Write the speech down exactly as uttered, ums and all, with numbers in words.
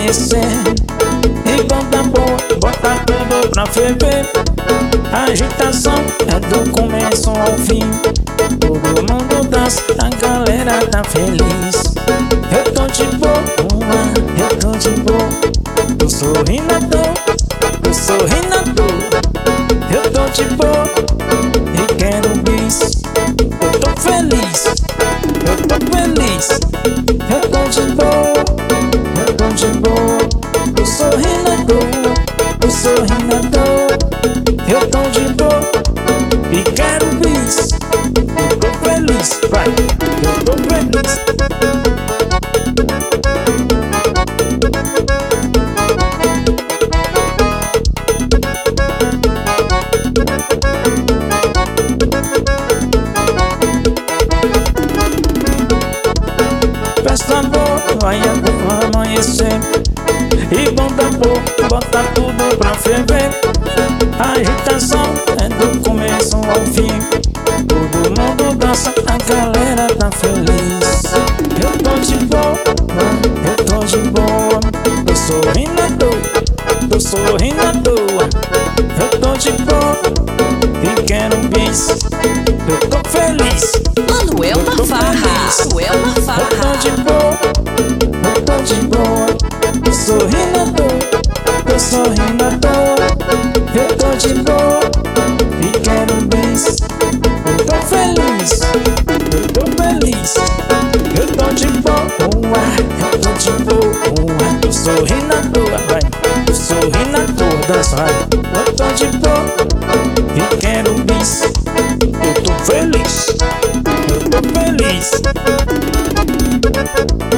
amanhecer. E bota boa, bota tudo pra ferver. A agitação é do começo ao fim. Todo mundo dança, a galera tá feliz. Eu tô de boa, eu tô de boa. Tô sorrindo à toa, tô sorrindo à toa. Eu tô de boa e quero bis. Eu tô feliz, eu tô feliz. Eu tô de boa, eu tô de boa. Tô sorrindo à toa, tô sorrindo à toa. Eu tô de boa e quero bis. Eu tô feliz, vai, eu tô feliz. Festa boa, vai amanhecer. E bota boa, bota tudo pra ferver. A agitação é do começo ao fim. Todo mundo dança, a galera tá feliz. Eu tô de boa, eu tô de boa. Tô sorrindo à toa, tô sorrindo à toa. Eu tô de boa e quero bis. Eu tô feliz, Mano, é uma farra, é uma eu farra. tô de boa, eu tô de boa. Tô sorrindo à toa, tô sorrindo à toa. Eu tô de boa e quero bis. Eu tô feliz, eu tô feliz. Eu tô de boa, eu tô de boa. Tô sorrindo à toa, vai. Tô sorrindo à toa, dança, vai. Eu tô de boa e quero bis. Eu tô feliz, eu tô feliz.